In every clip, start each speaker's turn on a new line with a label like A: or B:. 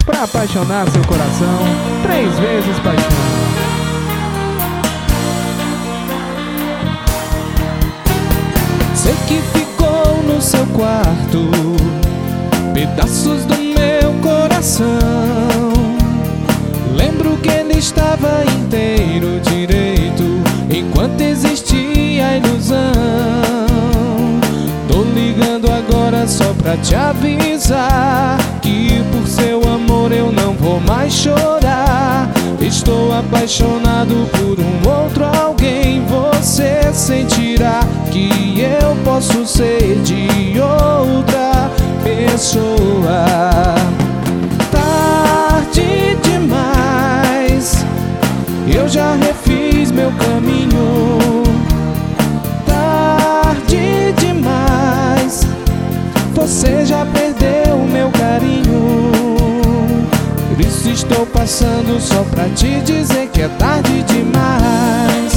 A: pra apaixonar seu coração, 3 vezes paixão.
B: Sei que ficou no seu quarto pedaços do meu coração. Lembro que ele estava inteiro direito enquanto existia a ilusão. Tô ligando agora só pra te avisar que por seu amor eu não vou mais chorar. Estou apaixonado por um outro alguém. Você sentirá que eu posso ser de outra pessoa. Tarde demais, eu já refiz meu caminho. Tarde demais, você já perdeu meu carinho. Por isso estou passando só pra te dizer que é tarde demais.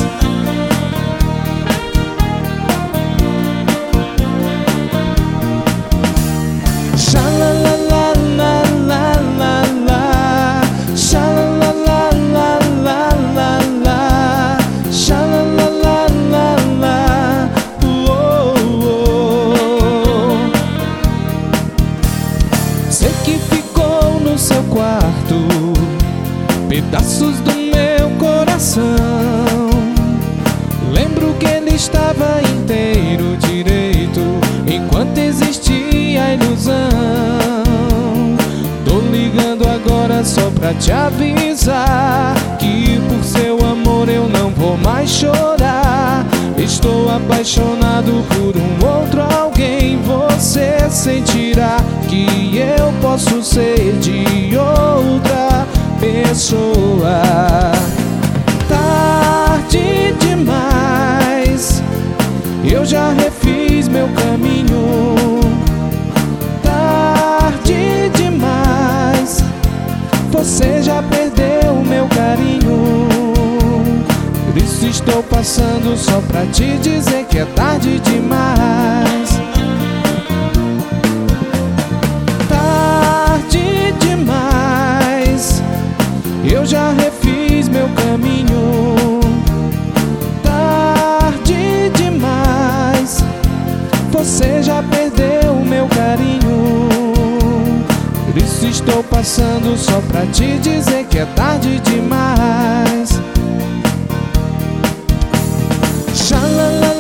B: Sei que ficou no seu quarto pedaços do meu coração. Lembro que ele estava inteiro direito enquanto existia a ilusão. Tô ligando agora só pra te avisar que por seu amor eu não vou mais chorar. Estou apaixonado por um outro alguém. Você sentirá que eu posso ser de outra pessoa. Tarde demais, eu já refiz meu caminho. Tarde demais, você já perdeu meu carinho. Por isso estou passando só pra te dizer que é tarde demais. Tarde demais, eu já refiz meu caminho. Tarde demais, você já perdeu meu carinho. Por isso estou passando só pra te dizer que é tarde demais. Sha la la